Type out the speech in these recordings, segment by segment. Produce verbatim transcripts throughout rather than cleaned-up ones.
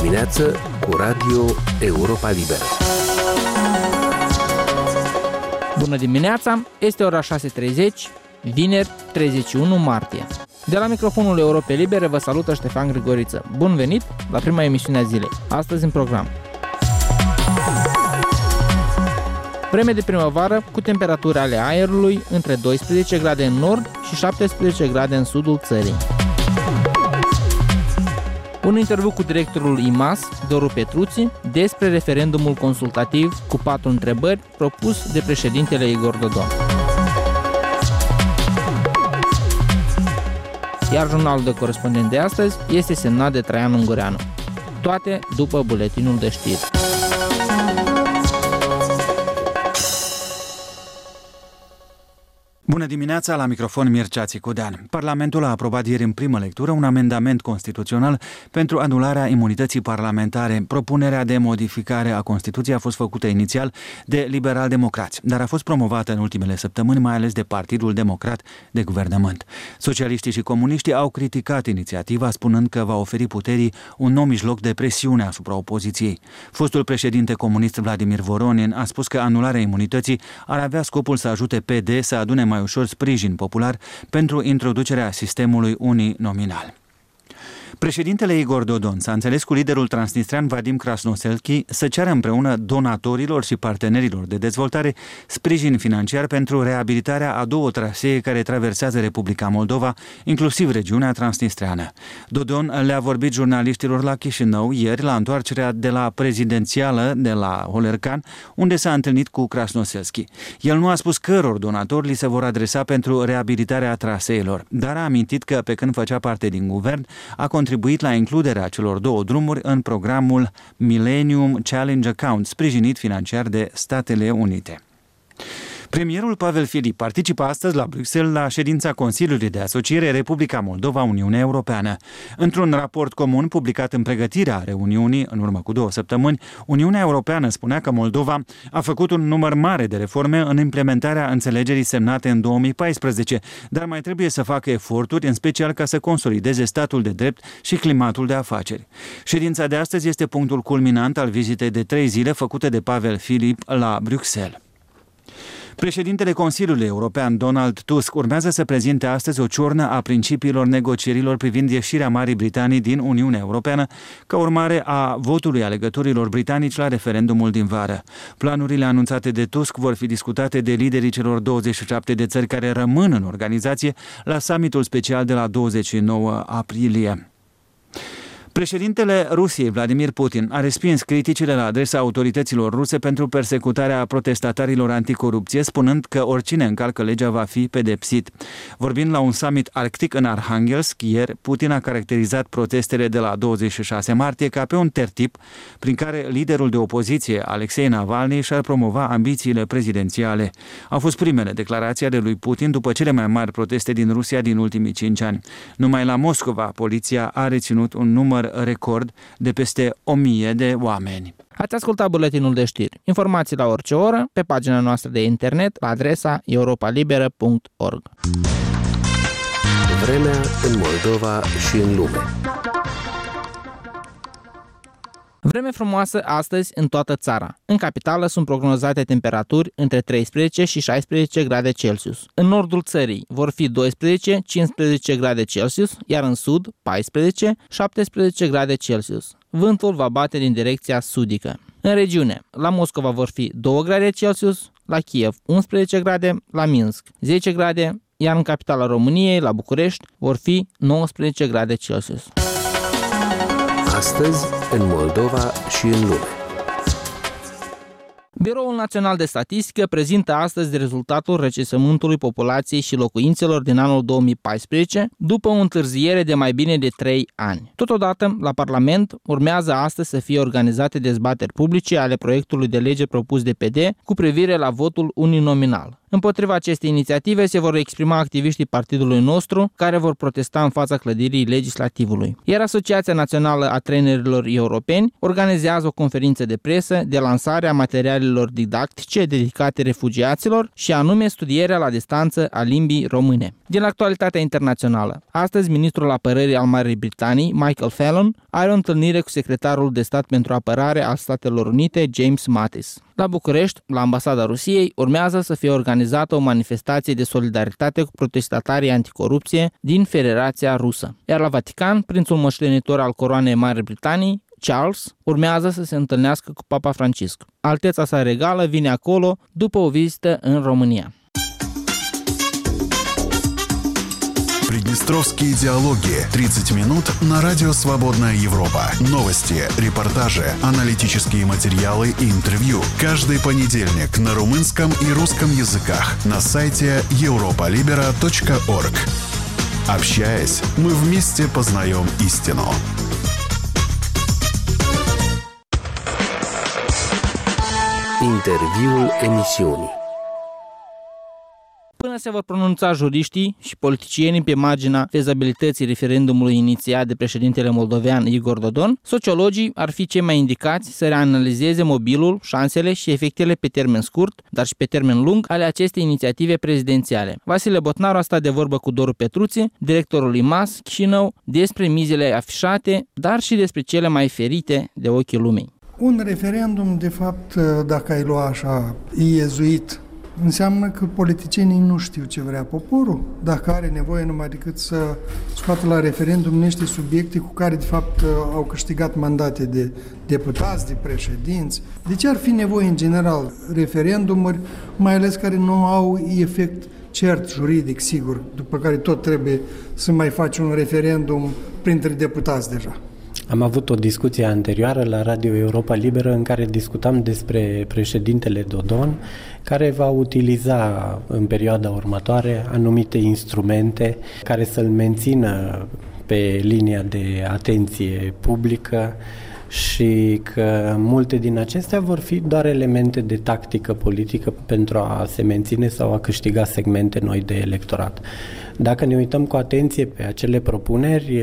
dimineață cu Radio Europa Liberă. Bună dimineața, este ora șase și treizeci, vineri treizeci și unu martie. De la microfonul Europei Libere vă salută Ștefan Grigoriță. Bun venit la prima emisiune a zilei. Astăzi în program. Vreme de primăvară cu temperaturi ale aerului între doisprezece grade în nord și șaptesprezece grade în sudul țării. Un interviu cu directorul I M A S, Doru Petruții, despre referendumul consultativ cu patru întrebări propus de președintele Igor Dodon. Iar jurnalul de corespondent de astăzi este semnat de Traian Ungureanu. Toate după buletinul de știri. Bună dimineața, la microfon Mircea Țicudean. Parlamentul a aprobat ieri în primă lectură un amendament constituțional pentru anularea imunității parlamentare. Propunerea de modificare a Constituției a fost făcută inițial de liberal-democrați, dar a fost promovată în ultimele săptămâni mai ales de Partidul Democrat de Guvernământ. Socialiștii și comuniștii au criticat inițiativa, spunând că va oferi puterii un nou mijloc de presiune asupra opoziției. Fostul președinte comunist Vladimir Voronin a spus că anularea imunității ar avea scopul să ajute P D să adune mai ușor sprijin popular pentru introducerea sistemului uninominal. Președintele Igor Dodon s-a înțeles cu liderul transnistrean Vadim Krasnoselski să ceară împreună donatorilor și partenerilor de dezvoltare sprijin financiar pentru reabilitarea a două trasee care traversează Republica Moldova, inclusiv regiunea transnistreană. Dodon le-a vorbit jurnaliștilor la Chișinău ieri la întoarcerea de la prezidențială de la Holercan, unde s-a întâlnit cu Krasnoselski. El nu a spus căror donatori li se vor adresa pentru reabilitarea traseelor, dar a amintit că pe când făcea parte din guvern, a contribuit la includerea celor două drumuri în programul Millennium Challenge Account, sprijinit financiar de Statele Unite. Premierul Pavel Filip participă astăzi la Bruxelles la ședința Consiliului de Asociere Republica Moldova-Uniunea Europeană. Într-un raport comun publicat în pregătirea reuniunii în urmă cu două săptămâni, Uniunea Europeană spunea că Moldova a făcut un număr mare de reforme în implementarea înțelegerii semnate în două mii paisprezece, dar mai trebuie să facă eforturi, în special ca să consolideze statul de drept și climatul de afaceri. Ședința de astăzi este punctul culminant al vizitei de trei zile făcute de Pavel Filip la Bruxelles. Președintele Consiliului European, Donald Tusk, urmează să prezinte astăzi o ciornă a principiilor negocierilor privind ieșirea Marii Britanii din Uniunea Europeană, ca urmare a votului alegătorilor britanici la referendumul din vară. Planurile anunțate de Tusk vor fi discutate de liderii celor douăzeci și șapte de țări care rămân în organizație la summitul special de la douăzeci și nouă aprilie. Președintele Rusiei, Vladimir Putin, a respins criticile la adresa autorităților ruse pentru persecutarea protestatarilor anticorupție, spunând că oricine încalcă legea va fi pedepsit. Vorbind la un summit arctic în Arhangelsk, ieri, Putin a caracterizat protestele de la douăzeci și șase martie ca pe un tertip prin care liderul de opoziție, Alexei Navalny, și-ar promova ambițiile prezidențiale. Au fost primele declarații ale lui Putin după cele mai mari proteste din Rusia din ultimii cinci ani. Numai la Moscova, poliția a reținut un număr record de peste o mie de oameni. Ați ascultat buletinul de știri. Informații la orice oră pe pagina noastră de internet la adresa europa liberă punct org. Vremea în Moldova și în lume. Vreme frumoasă astăzi în toată țara. În capitală sunt prognozate temperaturi între treisprezece și șaisprezece grade Celsius. În nordul țării vor fi doisprezece - cincisprezece grade Celsius, iar în sud paisprezece - șaptesprezece grade Celsius. Vântul va bate din direcția sudică. În regiune, la Moscova vor fi doi grade Celsius, la Kiev unsprezece grade, la Minsk zece grade, iar în capitala României, la București, vor fi nouăsprezece grade Celsius. Astăzi, în Moldova și în lume. Biroul Național de Statistică prezintă astăzi rezultatul recensământului populației și locuințelor din anul două mii paisprezece, după o întârziere de mai bine de trei ani. Totodată, la Parlament urmează astăzi să fie organizate dezbateri publice ale proiectului de lege propus de P D cu privire la votul uninominal. Împotriva acestei inițiative se vor exprima activiștii partidului nostru, care vor protesta în fața clădirii legislativului. Iar Asociația Națională a Trenerilor Europeni organizează o conferință de presă de lansare a materialelor materialelor didactice dedicate refugiaților și anume studierea la distanță a limbii române. Din actualitatea internațională, astăzi ministrul apărării al Marii Britanii, Michael Fallon, are o întâlnire cu secretarul de stat pentru apărare al Statelor Unite, James Mattis. La București, la ambasada Rusiei, urmează să fie organizată o manifestație de solidaritate cu protestatarii anticorupție din Federația Rusă. Iar la Vatican, prințul moștenitor al coroanei Marii Britanii, Charles, urmează să se întâlnească cu Papa Francisc. Alteța sa regală vine acolo după o vizită în România. Приднестровские диалоги. тридцать минут на радио «Свободная Европа». Новости, репортажи, аналитические материалы и интервью. Каждый понедельник на румынском и русском языках на сайте europa libera точка org. Общаясь, мы вместе познаем истину. Interviul emisiunii. Până se vor pronunța juriștii și politicienii pe marginea fezabilității referendumului inițiat de președintele moldovean Igor Dodon, sociologii ar fi cei mai indicați să reanalizeze mobilul, șansele și efectele pe termen scurt, dar și pe termen lung, ale acestei inițiative prezidențiale. Vasile Botnaru a stat de vorbă cu Doru Petruți, directorul I M A S Chișinău, despre mizele afișate, dar și despre cele mai ferite de ochii lumii. Un referendum, de fapt, dacă ai lua așa, iezuit, înseamnă că politicienii nu știu ce vrea poporul, dacă are nevoie numai decât să scoată la referendum niște subiecte cu care, de fapt, au câștigat mandate de deputați, de președinți. De ce ar fi nevoie, în general, referendumuri, mai ales care nu au efect cert, juridic, sigur, după care tot trebuie să mai faci un referendum printre deputați deja? Am avut o discuție anterioară la Radio Europa Liberă în care discutam despre președintele Dodon, care va utiliza în perioada următoare anumite instrumente care să-l mențină pe linia de atenție publică și că multe din acestea vor fi doar elemente de tactică politică pentru a se menține sau a câștiga segmente noi de electorat. Dacă ne uităm cu atenție pe acele propuneri,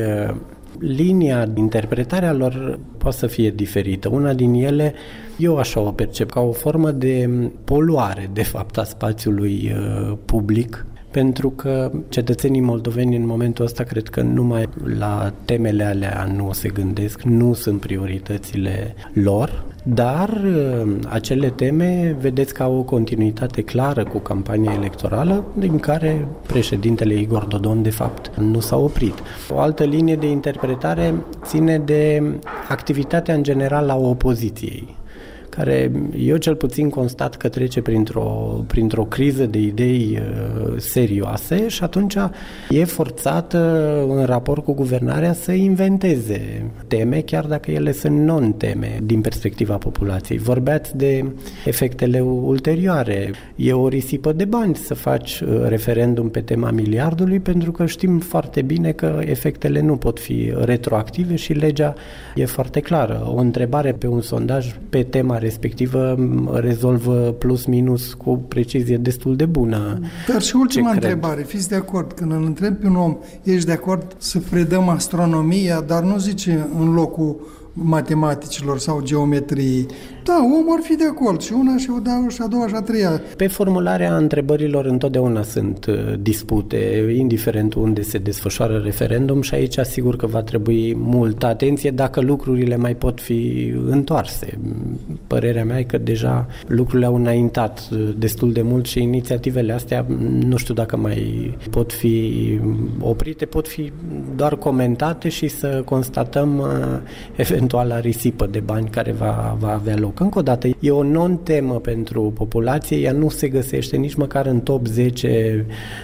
linia de interpretare a lor poate să fie diferită. Una din ele, eu așa o percep, ca o formă de poluare, de fapt, a spațiului uh, public, pentru că cetățenii moldoveni în momentul ăsta cred că numai la temele alea nu se gândesc, nu sunt prioritățile lor, dar acele teme vedeți că au o continuitate clară cu campania electorală, din care președintele Igor Dodon de fapt nu s-a oprit. O altă linie de interpretare ține de activitatea în general a opoziției, care eu cel puțin constat că trece printr-o, printr-o criză de idei uh, serioase și atunci e forțată în raport cu guvernarea să inventeze teme, chiar dacă ele sunt non-teme din perspectiva populației. Vorbeați de efectele ulterioare. E o risipă de bani să faci uh, referendum pe tema miliardului, pentru că știm foarte bine că efectele nu pot fi retroactive și legea e foarte clară. O întrebare pe un sondaj pe tema respectivă rezolvă plus-minus cu o precizie destul de bună. Dar și ultima întrebare, fiți de acord, când îl întreb pe un om, ești de acord să predăm astronomia, dar nu zice în locul matematicilor sau geometriei. Da, omul ar fi de acord și una și o da, și a doua și a treia. Pe formularea întrebărilor întotdeauna sunt dispute, indiferent unde se desfășoară referendum și aici asigur că va trebui multă atenție dacă lucrurile mai pot fi întoarse. Părerea mea e că deja lucrurile au înaintat destul de mult și inițiativele astea nu știu dacă mai pot fi oprite, pot fi doar comentate și să constatăm eventuala risipă de bani care va, va avea loc. Încă o dată, e o non-temă pentru populație, ea nu se găsește nici măcar în top zece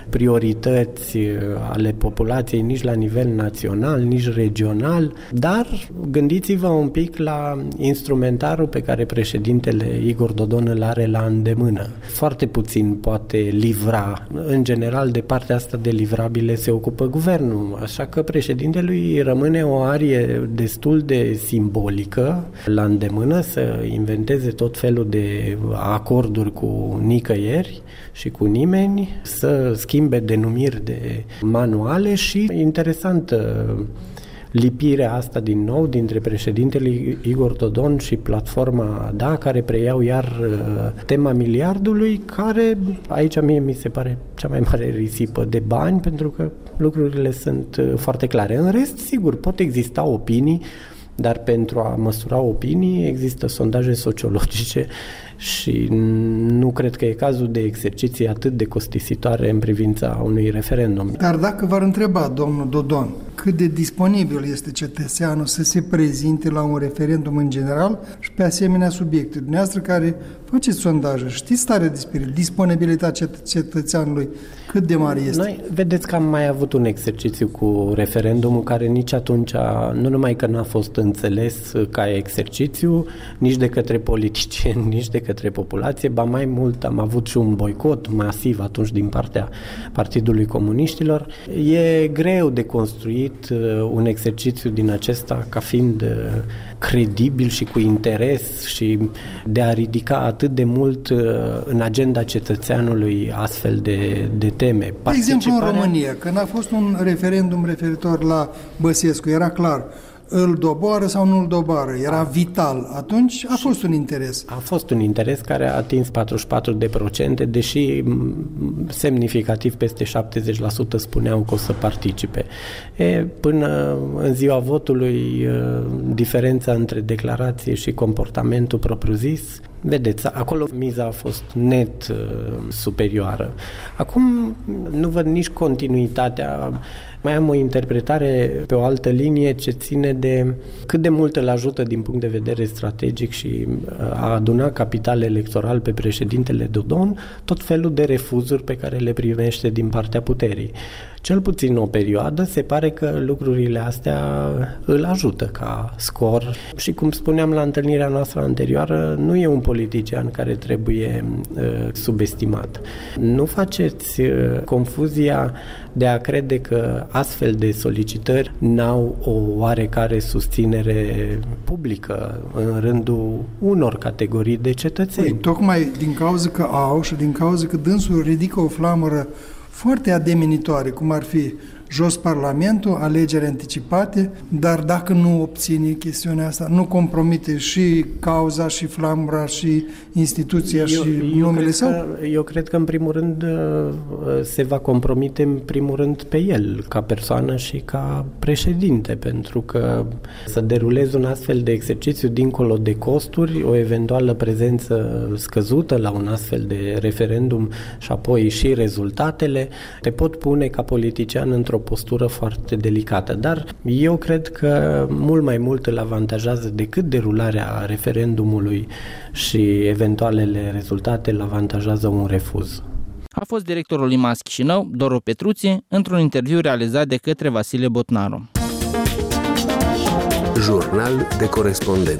priorități ale populației, nici la nivel național, nici regional, dar gândiți-vă un pic la instrumentarul pe care președintele Igor Dodon îl are la îndemână. Foarte puțin poate livra. În general, de partea asta de livrabile se ocupă guvernul, așa că președintelui rămâne o arie destul de simbolică la îndemână să inventeze tot felul de acorduri cu nicăieri și cu nimeni, să schimbe denumiri de manuale și, interesant, lipirea asta din nou dintre președintele Igor Dodon și platforma Da, care preiau iar tema miliardului, care aici mie mi se pare cea mai mare risipă de bani, pentru că lucrurile sunt foarte clare. În rest, sigur, pot exista opinii, dar pentru a măsura opinii există sondaje sociologice și nu cred că e cazul de exerciții atât de costisitoare în privința unui referendum. Dar dacă v-ar întreba domnul Dodon cât de disponibil este cetățeanul să se prezinte la un referendum în general și pe asemenea subiecte, dumneavoastră care faceți sondaje, știți tare despre disponibilitatea cetățeanului, cât de mare este? Noi, vedeți că am mai avut un exercițiu cu referendumul care nici atunci, nu numai că n-a fost înțeles ca exercițiu, nici de către politicieni, nici de către populație, ba mai mult am avut și un boicot masiv atunci din partea Partidului Comuniștilor. E greu de construit un exercițiu din acesta ca fiind credibil și cu interes și de a ridica atât de mult în agenda cetățeanului astfel de, de teme. De exemplu, în România, când a fost un referendum referitor la Băsescu, era clar, îl doboară sau nu îl doboară, era vital. Atunci a fost un interes. A fost un interes care a atins patruzeci și patru de procente, deși semnificativ peste șaptezeci la sută spuneau că o să participe. E, până în ziua votului, diferența între declarație și comportamentul propriu-zis, vedeți, acolo miza a fost net uh, superioară. Acum nu văd nici continuitatea. Mai am o interpretare pe o altă linie ce ține de cât de mult îl ajută din punct de vedere strategic și a aduna capital electoral pe președintele Dodon tot felul de refuzuri pe care le primește din partea puterii. Cel puțin o perioadă se pare că lucrurile astea îl ajută ca scor și, cum spuneam la întâlnirea noastră anterioară, nu e un politician care trebuie uh, subestimat. Nu faceți uh, confuzia de a crede că astfel de solicitări n-au o oarecare susținere publică în rândul unor categorii de cetățeni. Păi, tocmai din cauza că au și din cauza că dânsul ridică o flamură foarte ademenitoare, cum ar fi jos Parlamentul, alegeri anticipate, dar dacă nu obține chestiunea asta, nu compromite și cauza, și flamura, și instituția, eu, și eu numele său? Că, eu cred că, în primul rând, se va compromite, în primul rând, pe el, ca persoană și ca președinte, pentru că să derulezi un astfel de exercițiu dincolo de costuri, o eventuală prezență scăzută la un astfel de referendum și apoi și rezultatele, te pot pune ca politician într-o postură foarte delicată, dar eu cred că mult mai mult îl avantajează decât derularea referendumului și eventualele rezultate, îl avantajează un refuz. A fost directorul I M A S Chișinău, Doru Petruție, într-un interviu realizat de către Vasile Botnaru. Jurnal de corespondent.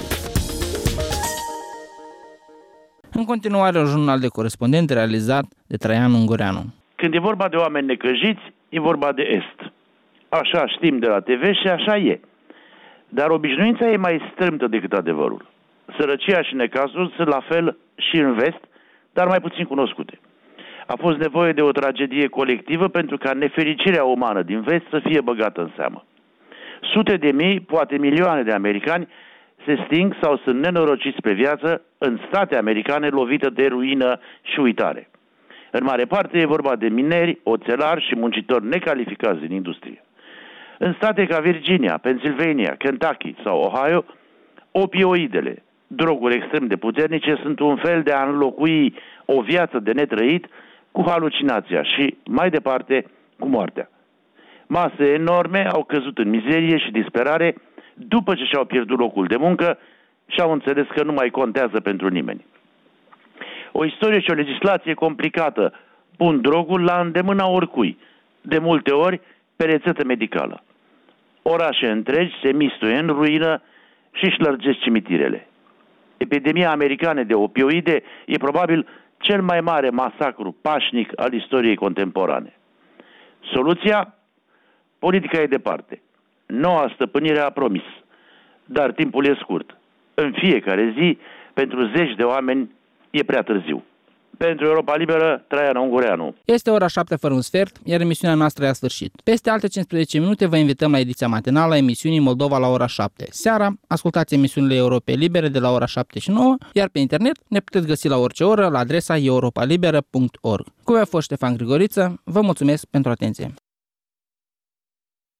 În continuare, un jurnal de corespondent realizat de Traian Ungureanu. Când e vorba de oameni necăjiți, e vorba de Est. Așa știm de la T V și așa e. Dar obișnuința e mai strâmtă decât adevărul. Sărăcia și necazul sunt la fel și în Vest, dar mai puțin cunoscute. A fost nevoie de o tragedie colectivă pentru ca nefericirea umană din Vest să fie băgată în seamă. Sute de mii, poate milioane de americani se sting sau sunt nenorociți pe viață în state americane lovite de ruină și uitare. În mare parte e vorba de mineri, oțelari și muncitori necalificați din industrie. În state ca Virginia, Pennsylvania, Kentucky sau Ohio, opioidele, droguri extrem de puternice, sunt un fel de a înlocui o viață de netrăit cu halucinația și, mai departe, cu moartea. Mase enorme au căzut în mizerie și disperare după ce și-au pierdut locul de muncă și au înțeles că nu mai contează pentru nimeni. O istorie și o legislație complicată pun drogul la îndemâna oricui, de multe ori pe rețetă medicală. Orașe întregi se mistuie în ruină și își lărgesc cimitirele. Epidemia americană de opioide e probabil cel mai mare masacru pașnic al istoriei contemporane. Soluția? Politica e departe. Noua stăpânire a promis, dar timpul e scurt. În fiecare zi, pentru zeci de oameni, e prea târziu. Pentru Europa Liberă, Traian Ungureanu. Este ora șapte fără un sfert, iar emisiunea noastră e a sfârșit. Peste alte cincisprezece minute vă invităm la ediția matinală a emisiunii Moldova la ora șapte. Seara, ascultați emisiunile Europei Libere de la ora șapte și nouă, iar pe internet ne puteți găsi la orice oră la adresa europa liberă punct org. Cu voi a fost Ștefan Grigoriță, vă mulțumesc pentru atenție.